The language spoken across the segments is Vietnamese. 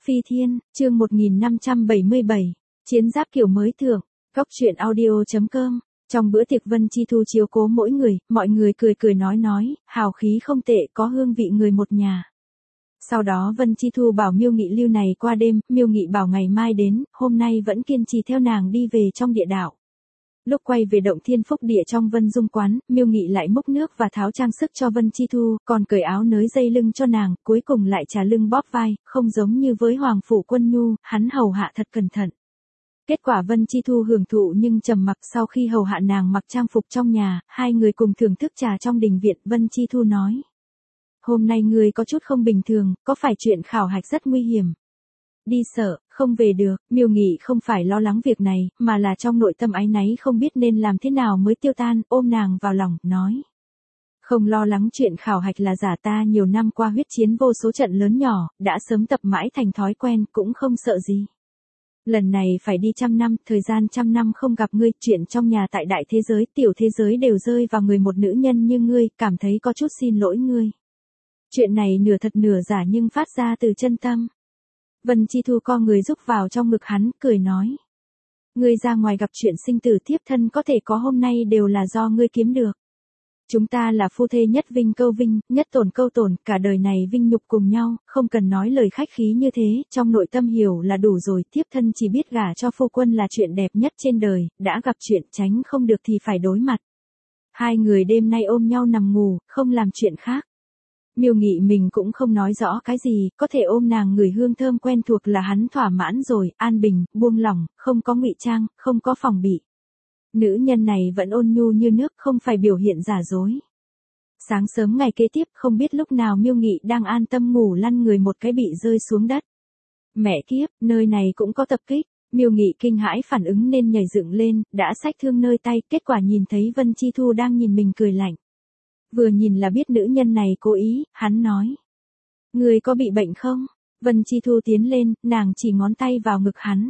Phi Thiên, chương 1577, chiến giáp kiểu mới thưởng, Cóc truyện audio.com. Trong bữa tiệc Vân Chi Thu chiếu cố mỗi người, mọi người cười cười nói, hào khí không tệ, có hương vị người một nhà. Sau đó Vân Chi Thu bảo Miêu Nghị lưu này qua đêm, Miêu Nghị bảo ngày mai đến, hôm nay vẫn kiên trì theo nàng đi về trong địa đạo. Lúc quay về động Thiên Phúc Địa trong Vân Dung quán, Miêu Nghị lại múc nước và tháo trang sức cho Vân Chi Thu, còn cởi áo nới dây lưng cho nàng, cuối cùng lại trà lưng bóp vai, không giống như với Hoàng Phủ Quân Nhu, hắn hầu hạ thật cẩn thận. Kết quả Vân Chi Thu hưởng thụ nhưng trầm mặc. Sau khi hầu hạ nàng mặc trang phục trong nhà, hai người cùng thưởng thức trà trong đình viện. Vân Chi Thu nói: hôm nay người có chút không bình thường, có phải chuyện khảo hạch rất nguy hiểm? Đi sợ, không về được. Miêu Nghị không phải lo lắng việc này, mà là trong nội tâm áy náy không biết nên làm thế nào mới tiêu tan, ôm nàng vào lòng, nói: không lo lắng chuyện khảo hạch là giả, ta nhiều năm qua huyết chiến vô số trận lớn nhỏ, đã sớm tập mãi thành thói quen, cũng không sợ gì. Lần này phải đi 100 năm, thời gian 100 năm không gặp ngươi, chuyện trong nhà tại đại thế giới, tiểu thế giới đều rơi vào người một nữ nhân như ngươi, cảm thấy có chút xin lỗi ngươi. Chuyện này nửa thật nửa giả nhưng phát ra từ chân tâm. Vân Chi Thu co người rúc vào trong ngực hắn, cười nói: ngươi ra ngoài gặp chuyện sinh tử, thiếp thân có thể có hôm nay đều là do ngươi kiếm được. Chúng ta là phu thê, nhất vinh câu vinh, nhất tổn câu tổn, cả đời này vinh nhục cùng nhau, không cần nói lời khách khí như thế, trong nội tâm hiểu là đủ rồi. Thiếp thân chỉ biết gả cho phu quân là chuyện đẹp nhất trên đời, đã gặp chuyện tránh không được thì phải đối mặt. Hai người đêm nay ôm nhau nằm ngủ, không làm chuyện khác. Miêu Nghị mình cũng không nói rõ cái gì, có thể ôm nàng ngửi hương thơm quen thuộc là hắn thỏa mãn rồi, an bình, buông lỏng, không có ngụy trang, không có phòng bị. Nữ nhân này vẫn ôn nhu như nước, không phải biểu hiện giả dối. Sáng sớm ngày kế tiếp, không biết lúc nào Miêu Nghị đang an tâm ngủ lăn người một cái bị rơi xuống đất. Mẹ kiếp, nơi này cũng có tập kích. Miêu Nghị kinh hãi phản ứng nên nhảy dựng lên, đã xách thương nơi tay, kết quả nhìn thấy Vân Chi Thu đang nhìn mình cười lạnh. Vừa nhìn là biết nữ nhân này cố ý, hắn nói: người có bị bệnh không? Vân Chi Thu tiến lên, nàng chỉ ngón tay vào ngực hắn.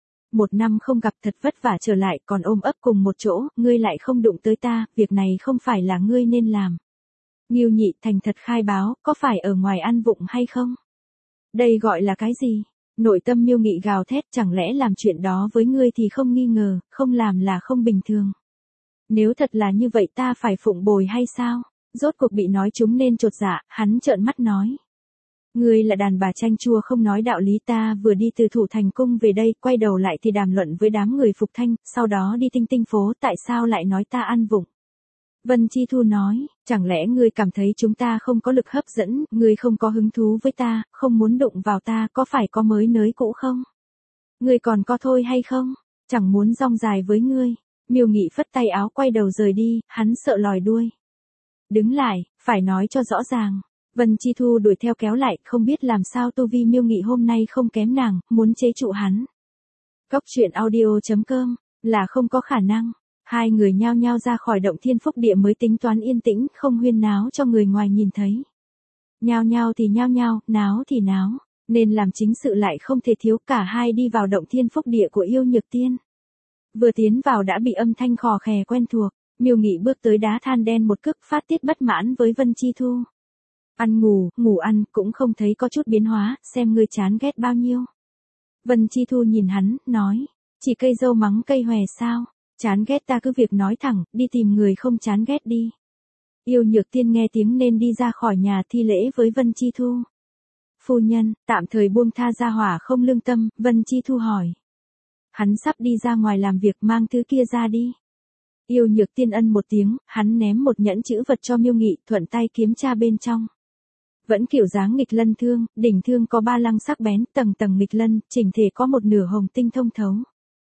1 năm không gặp thật vất vả trở lại, còn ôm ấp cùng một chỗ, ngươi lại không đụng tới ta, việc này không phải là ngươi nên làm. Miêu Nhị thành thật khai báo, có phải ở ngoài ăn vụng hay không? Đây gọi là cái gì? Nội tâm Miêu Nghị gào thét, chẳng lẽ làm chuyện đó với ngươi thì không nghi ngờ, không làm là không bình thường. Nếu thật là như vậy ta phải phụng bồi hay sao? Rốt cuộc bị nói trúng nên chột dạ, hắn trợn mắt nói: ngươi là đàn bà chanh chua không nói đạo lý, ta vừa đi từ Thủ Thành Cung về đây, quay đầu lại thì đàm luận với đám người Phục Thanh, sau đó đi Tinh Tinh phố, tại sao lại nói ta ăn vụng? Vân Chi Thu nói: chẳng lẽ ngươi cảm thấy chúng ta không có lực hấp dẫn, ngươi không có hứng thú với ta, không muốn đụng vào ta, có phải có mới nới cũ không? Ngươi còn có thôi hay không? Chẳng muốn rong dài với ngươi. Miêu Nghị phất tay áo quay đầu rời đi, hắn sợ lòi đuôi. Đứng lại, phải nói cho rõ ràng. Vân Chi Thu đuổi theo kéo lại, không biết làm sao tu vi Miêu Nghị hôm nay không kém nàng, muốn chế trụ hắn. Cóc truyện audio.com, là không có khả năng. Hai người nhao nhao ra khỏi động Thiên Phúc Địa mới tính toán yên tĩnh, không huyên náo cho người ngoài nhìn thấy. Nhao nhao thì nhao nhao, náo thì náo, nên làm chính sự lại không thể thiếu. Cả hai đi vào động Thiên Phúc Địa của Yêu Nhược Tiên. Vừa tiến vào đã bị âm thanh khò khè quen thuộc, Miêu Nghị bước tới đá than đen một cước, phát tiết bất mãn với Vân Chi Thu. Ăn ngủ ăn, cũng không thấy có chút biến hóa, xem ngươi chán ghét bao nhiêu. Vân Chi Thu nhìn hắn, nói: chỉ cây dâu mắng cây hòe sao? Chán ghét ta cứ việc nói thẳng, đi tìm người không chán ghét đi. Yêu Nhược Tiên nghe tiếng nên đi ra khỏi nhà thi lễ với Vân Chi Thu. Phu nhân, tạm thời buông tha gia hỏa không lương tâm. Vân Chi Thu hỏi. Hắn sắp đi ra ngoài làm việc, mang thứ kia ra đi. Yêu Nhược Tiên ân một tiếng, hắn ném một nhẫn chữ vật cho Miêu Nghị, thuận tay kiếm tra bên trong. Vẫn kiểu dáng nghịch lân thương, đỉnh thương có 3 lăng sắc bén, tầng tầng nghịch lân, chỉnh thể có một nửa hồng tinh thông thấu.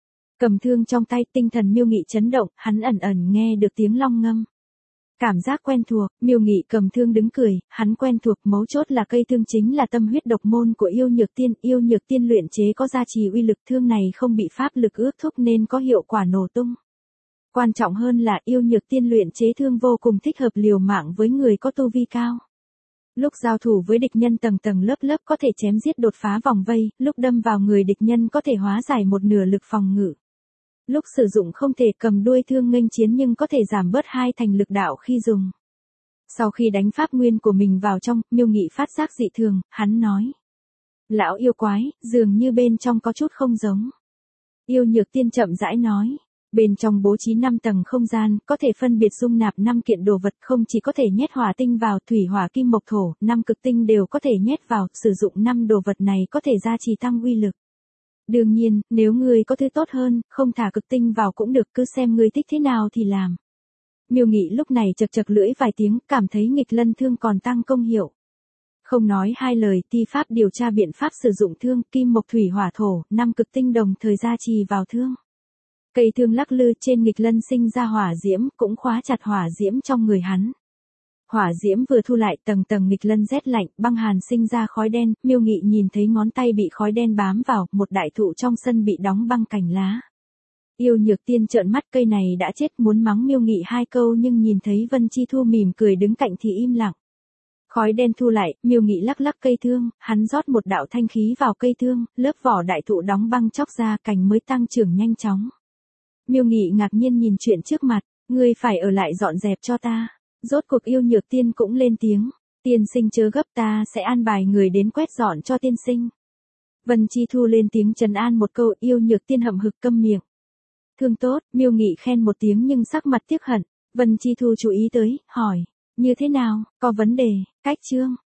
Cầm thương trong tay, tinh thần Miêu Nghị chấn động, hắn ẩn ẩn nghe được tiếng long ngâm. Cảm giác quen thuộc, Miêu Nghị cầm thương đứng cười, hắn quen thuộc, mấu chốt là cây thương chính là tâm huyết độc môn của Yêu Nhược Tiên. Yêu Nhược Tiên luyện chế có gia trì uy lực, thương này không bị pháp lực ước thúc nên có hiệu quả nổ tung. Quan trọng hơn là Yêu Nhược Tiên luyện chế thương vô cùng thích hợp liều mạng với người có tu vi cao. Lúc giao thủ với địch nhân tầng tầng lớp lớp có thể chém giết đột phá vòng vây, lúc đâm vào người địch nhân có thể hóa giải một nửa lực phòng ngự. Lúc sử dụng không thể cầm đuôi thương nghênh chiến nhưng có thể giảm bớt 2 thành lực đạo khi dùng. Sau khi đánh pháp nguyên của mình vào trong, Miêu Nghị phát giác dị thường, hắn nói: Lão yêu quái, dường như bên trong có chút không giống. Yêu Nhược Tiên chậm rãi nói. Bên trong bố trí 5 tầng không gian, có thể phân biệt dung nạp 5 kiện đồ vật, không chỉ có thể nhét hỏa tinh vào, thủy hỏa kim mộc thổ, 5 cực tinh đều có thể nhét vào, sử dụng 5 đồ vật này có thể gia trì tăng uy lực. Đương nhiên, nếu ngươi có thứ tốt hơn, không thả cực tinh vào cũng được, cứ xem ngươi thích thế nào thì làm. Miêu Nghị lúc này chật chật lưỡi vài tiếng, cảm thấy nghịch lân thương còn tăng công hiệu. Không nói hai lời, ti pháp điều tra biện pháp sử dụng thương, kim mộc thủy hỏa thổ, 5 cực tinh đồng thời gia trì vào thương. Cây thương lắc lư trên nghịch lân sinh ra hỏa diễm, cũng khóa chặt hỏa diễm trong người hắn. Hỏa diễm vừa thu lại, tầng tầng nghịch lân rét lạnh, băng hàn sinh ra khói đen, Miêu Nghị nhìn thấy ngón tay bị khói đen bám vào, một đại thụ trong sân bị đóng băng cành lá. Yêu Nhược Tiên trợn mắt, cây này đã chết, muốn mắng Miêu Nghị 2 câu nhưng nhìn thấy Vân Chi Thu mỉm cười đứng cạnh thì im lặng. Khói đen thu lại, Miêu Nghị lắc lắc cây thương, hắn rót một đạo thanh khí vào cây thương, lớp vỏ đại thụ đóng băng chóc ra, cành mới tăng trưởng nhanh chóng. Miêu Nghị ngạc nhiên nhìn chuyện trước mặt, ngươi phải ở lại dọn dẹp cho ta. Rốt cuộc Yêu Nhược Tiên cũng lên tiếng, tiên sinh chớ gấp, ta sẽ an bài người đến quét dọn cho tiên sinh. Vân Chi Thu lên tiếng trấn an một câu, Yêu Nhược Tiên hậm hực câm miệng. Thương tốt, Miêu Nghị khen một tiếng nhưng sắc mặt tiếc hận. Vân Chi Thu chú ý tới, hỏi, như thế nào, có vấn đề, cách chương.